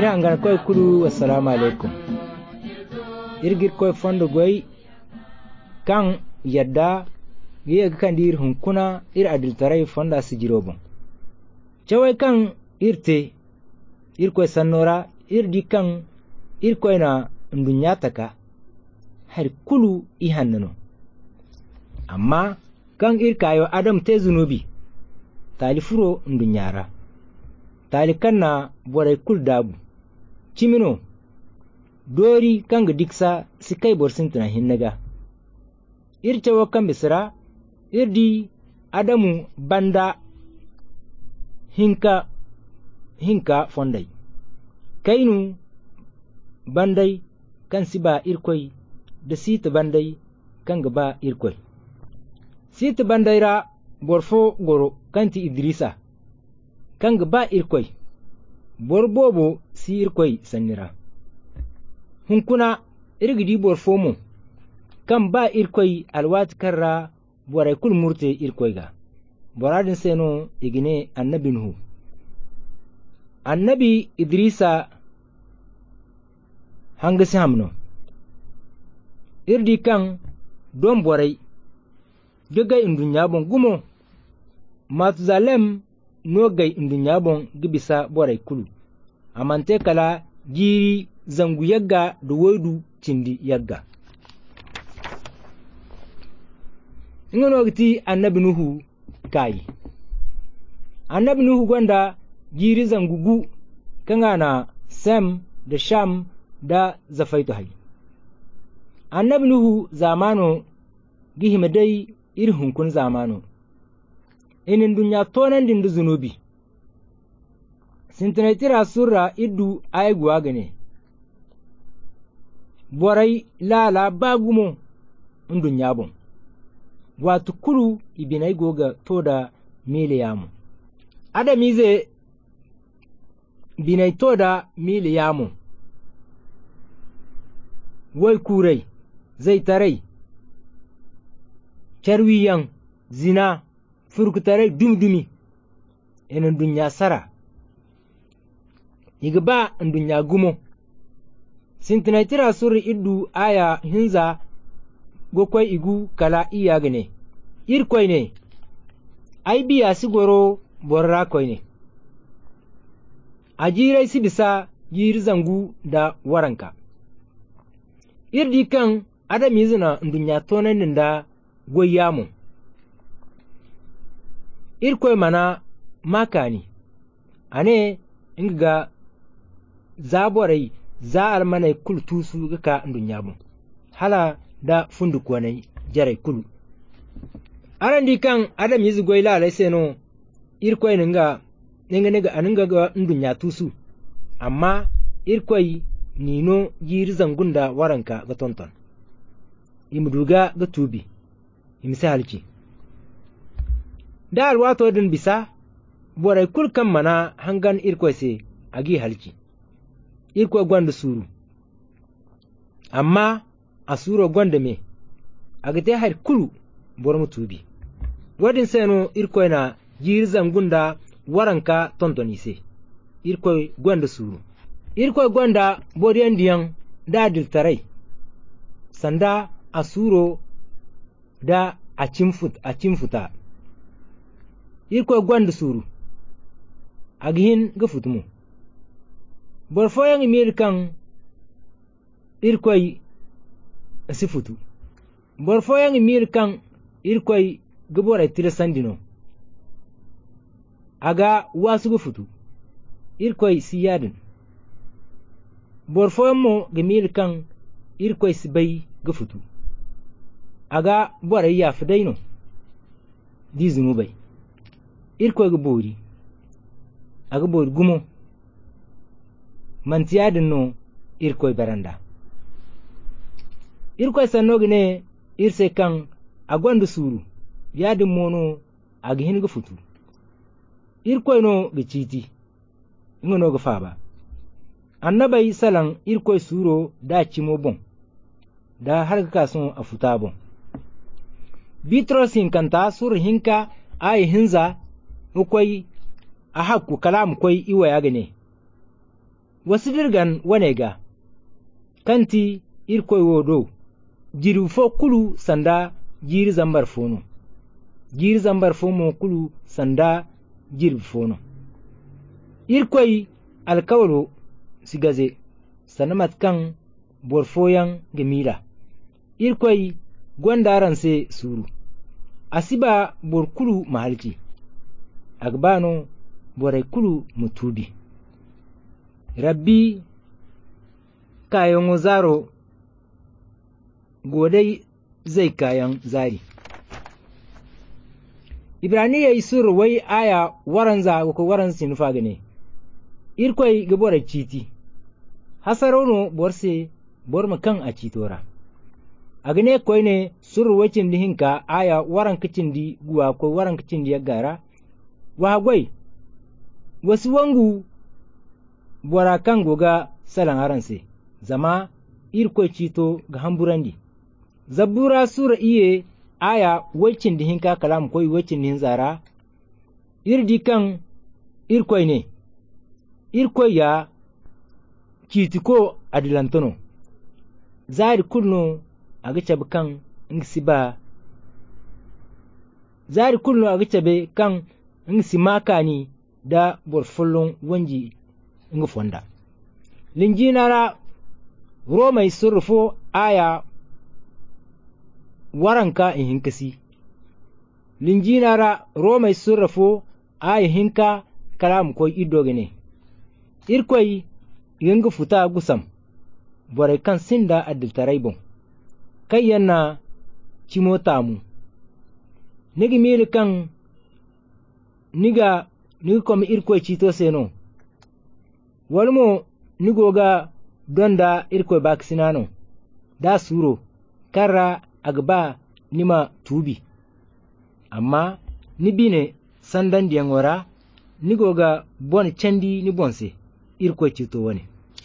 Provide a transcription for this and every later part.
hangan koy kulu assalamu alaikum. Irgir koy fondo goy kan yadda yega kandir hunkuna ir adiltarai fonda sijirobon. Chawai kan irte irkoy sannora irdi kan irkoy na ndunyataka har kulu ihannano. Amma kan irkayo adam te zunubi talifuro ndunyara. Talikanna boray kul dabu. Chimino dori kanga diksa sikai borsintina hinnaga. Irchawo kan bisira irdi adamu banda hinka fondai. Kainu bandai kan siba irkoi da sita bandai kan gaba irkoi. Sita bandai ra borfo goro kanti Idrisa kan gaba irkoi. Borbobo si irkoi sannira. Hunkuna irgidi borfomo kan ba irkoi alwati karra boray kul murte irkoi ga. Boradin seno igine annabi Nuhu. Annabi Idrisa hangasi hamno. Irdi kan don boray gaga indunyabon gumo Matuzalem no gai indunyabon gibisa boray kulu. Amante kala jiri zangu yagga da wodu cindi yagga. Ngono giti annabi Nuhu kai. Annabi Nuhu gwanda jiri zangugu kangana Sem da Sham da Zafaitu hai. Annabi Nuhu zamano gihimadai irhun kun zamano. Inin dunya tonan dindu zunubi. Sintinatira surra iddu aiguwa gane. Borai lala bagumo dunya bon. Watu kulu ibinai goga toda miliyamu. Adamize binai toda miliyamu. Wai kurai, zai tarai, charwiyan, zina, furkutarai dumdumi, inin dunya sara. Igba dunya gumo. Sintinatira surri iddu aya hinza gokwai igu kala iya gane. Irkwai ne, ai biya sigoro borra kwai ne. A jirai si bisa yiri zangu da waranka. Irdi kan adami zina dunya tonanin da goyamu. Irkwai mana makani, ane inga zaborai za almanai kul tusu gaka dunyamu. Hala da fundukwanai jarai kulu. Arandi kan adam yizi goyla alai seno irkwai ninga aninga ga dunya tusu. Amma irkwai nino yiri zangunda waranka ga tonton. Imduga ga tubi. Imse halci. Da alwato din bisa borai kul kan mana hangan irkwai se agi halci. Irkwai gwanda suru. Amma a suro gwanda me agate har kulu bor mutubi. Wadin seno irkwai na jiri zangunda waranka tontoni se. Irkwai gwanda suru. Irkwai gwanda boriyandiyan da diltarai. Sanda a suro da a cimfuta. Irkwai gwanda suru. Agihin ga futumu. Borfoyan Amerikan irkwai sifutu. Borfoyan Amerikan irkwai gabora tilasandino. Aga wasu ga futu. Irkwai siyadin. Borfoyan mo ga Amerikan irkwai sibai ga futu. Aga bora ya fidaino. Dizinu bai. Irkwai ga bori. Aga bori gumo. Mantiyadin no irkwai baranda. Irkwai sanogine irse kan agwandu suru yadin mono agihin ga futu. Irkwai no ga citi ngono ga faba. Annabai salan irkwai suro da cimo bon da har ga kason a futa bon. Bitros hinkanta sur hinka ay hinza ukwai a hakku kalam kwai iwa ya gane. wasu dirgan wane ga kanti irkoy wodo jiri fo kulu sanda jiri zambar fono jiri zambar fomo kulu sanda jiri fono irkoy alkawlo sigaze sanamat kan borfoyan gemila irkoy gondaran se suru asiba bor kulu mahalki agbano boray kulu mutubi rabbi kayan zaro godai zai kayan zari ibraniya isur wai aya waranza ko waran sinufa gane irkoy gabora citi hasarono borse borma kan a citora agne koyne suru wacin dihinka aya waran kicin di guwa ko waran kicin di gara wa gwai wasu wangu bora kan goga salan aranse zama irkoy cito ga hamburandi zabura sura iye aya wacin dihinka kalam koy wacin dihin zara irdi kan irkoy ne irkoy ya kitiko adilantono zari kulno aga cabe kan ngisiba zari kulno aga cabe kan ngisimakani da borfollon wanji ngufonda linjinara romai surfo aya waranka hinkasi linjinara romai surfo aya hinka kalam koy idogene irkoy yanga futa gusam bore kan sinda adiltarai bon kai yana cimotamu nigi mili kan niga kom irkoy cito seno walmo nigoga donda irkoy baksinano da suro karra agba nima tubi amma nibine sandan diyangora nigoga bon candi ni bonse irkoy cito wani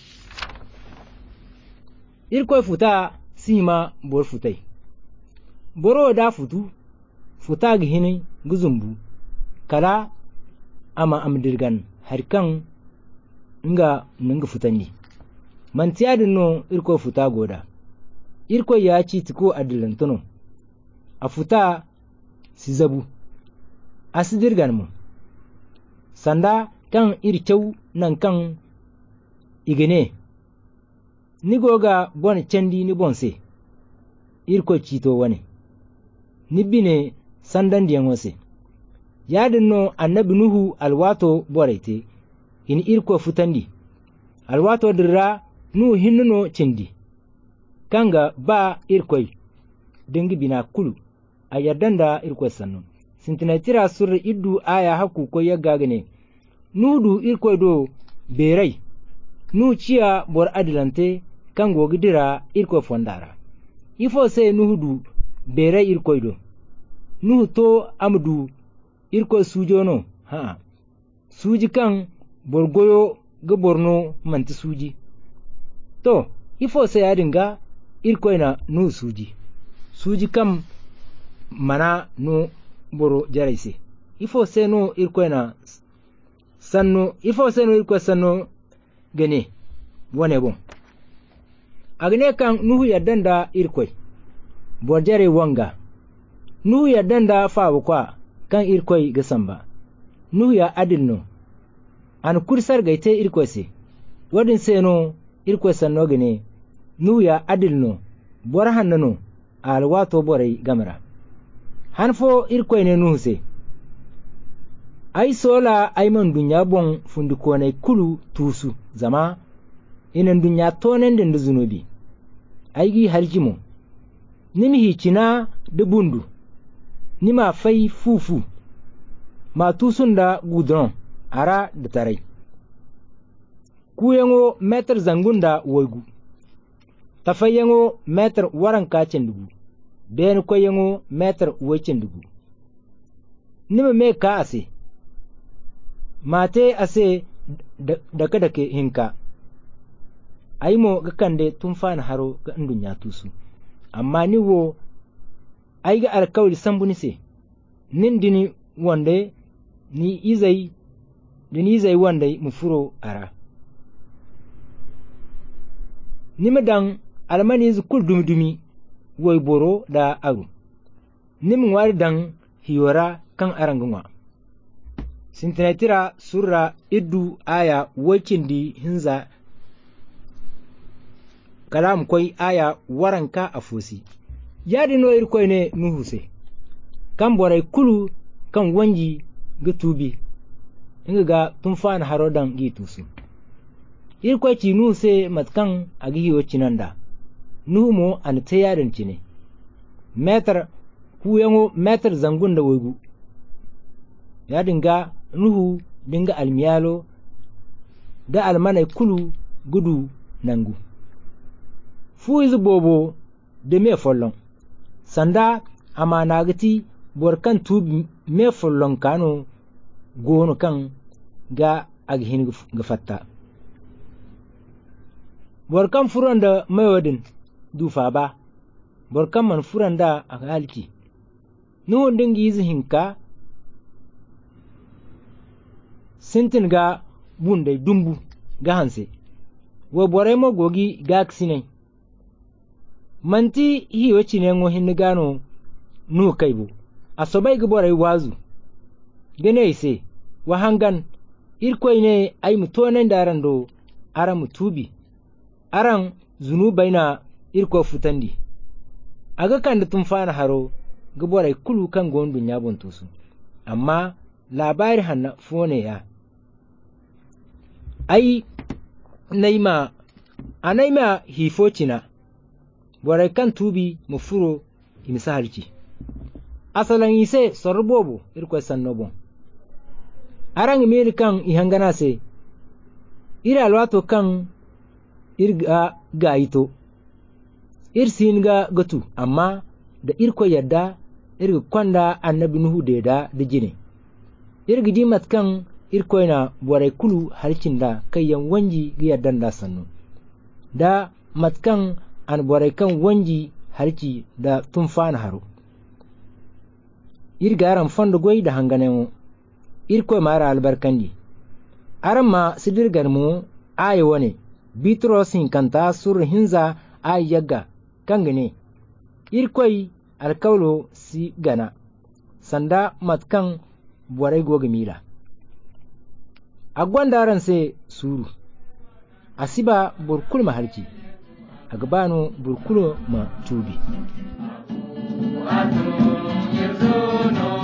irkoy futa sima bor futai boro da futa ga hinin guzumbu kala ama amdirgan harkan nga nanga futandi mantiyadin no irkoy futa goda irkoy ya ci tiko adilantono a futa si zabu asidirgan mu sanda kan irkyau nan kan igene nigoga bon candi ni bonse irko cito wane nibine sandan diyan wase yadin no annabi nuhu alwato borete in irko futandi alwato dirra nu hinnuno cindi kanga ba irkoy dengi bina kulu a yardanda irko sannu sintinatira surri iddu aya haku ko yaggagane nudu irkoy do berai nu ciya bor adilante kan gogidira irkoy fondara ifo se nuhudu berai irkoy do nuhu to amdu irkoy sujono ha suji kan borgoyo ga borno manti suji to ifo se yadinga irkoy na nu suji kam mana no boro jaraise ifo se no irkoy na sanno ifo se no irkoy sanno gane wane bon agne kan nuhu yaddanda irkoy borjare wanga nuhu yaddanda fawo kwa kan irkoy gasamba nuhu ya adilno an kursar gaite irkoy se wadin seno irkoy sanno gane nuhu ya adilno bor hannano alwato borai gamara hanfo irkoy ne nuhu se ai sola ai man dunya bon fundukonai kulu tusu zama inan dunya tonen da zunubi aigi haljimo nimi hicina da bundu nima fai fufu ma tusun da gudron ara da tarai kuyango metar zangunda woigu tafayango metar waran kacin dugu ben koyango metar wacin dugu nima me ka ase mate ase dake hinka aimo ga kande tun fana haro ga dunya tusu amma ni wo ai ga alkawli sambuni se nin dini wande ni izai wande mu furo ara nima dan almani zukul dumdumi woy boro da aru nim ngwari dan hiyora kan arangunwa sintinatira surra iddu aya wakindi hinza kalam koy aya waranka afusi yadi no irkoy ne nuhuse kan boray kulu kan wanji ga tubi inga ga tumfan harodan gitusu irkoy ci nuhuse matkan agiyo cinanda nuhumo an tayarin cine metar kuyango metar zangun da wogu ya dinga nuhu dinga almiyalo da almanai kulu gudu nangu fu izu bobo de me follon sanda amana gati borkan tubi me follon kano gono kan ga aghin ga fatta borkan furon da mayodin dufa ba borkan man furon da a halki nuhu dingi izu hinka sintin ga bunde dumbu ga hanse wo borai mo gogi ga ksine manti hiyo cine ngo hin gano nu kaibu asobai ga borai wazu gane ise wa hangan irkoi ne ai mutonen daran do aran mutubi aran zunubai na irko futandi aga kan da tumfana haro ga borai kulu kan gondun ya buntusu amma labari hanna fone ya ai naima hifocina borai kan tubi mu furo imisa halci asalan ise sorbobo irko sannobo aran meri kan ihangana se ira alwato kan irga gaito irsin ga gatu amma da irko yadda irga kwanda annabi nuhu da jine irga dimat kan irko na borai kulu halcin da kayyan wanji ga yaddan da sannu da matkan an borai kan wanji halci da tumfana haro irga aran fanda goyi da hanganemo irko mara albarkandi aran ma sidirgar mu ayi wane bitrosin kanta sur hinza ayi yagga kangane irkoi alkaulo si gana sanda matkan borai goga mila agwandaran se suru asiba burkul maharci agbano burkulo ma tubi